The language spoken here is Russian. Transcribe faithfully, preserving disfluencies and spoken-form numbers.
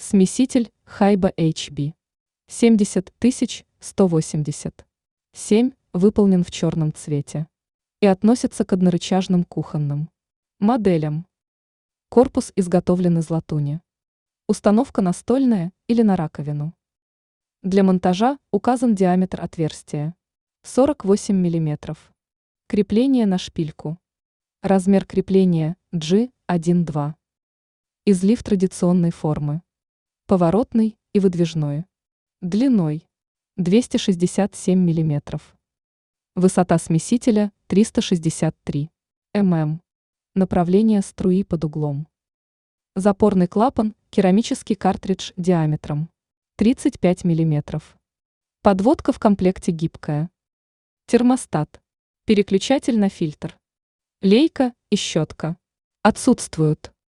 Смеситель Хайба эйч би семьдесят тысяч сто восемьдесят семь выполнен в черном цвете и относится к однорычажным кухонным моделям. Корпус изготовлен из латуни. Установка настольная или на раковину. Для монтажа указан диаметр отверстия сорок восемь миллиметров. Крепление на шпильку. Размер крепления джи один два. Излив традиционной формы. Поворотный и выдвижной. Длиной двести шестьдесят семь миллиметров. Высота смесителя триста шестьдесят три миллиметра. Направление струи под углом. Запорный клапан, керамический картридж диаметром тридцать пять миллиметров. Подводка в комплекте гибкая. Термостат. Переключатель на фильтр. Лейка и щетка отсутствуют.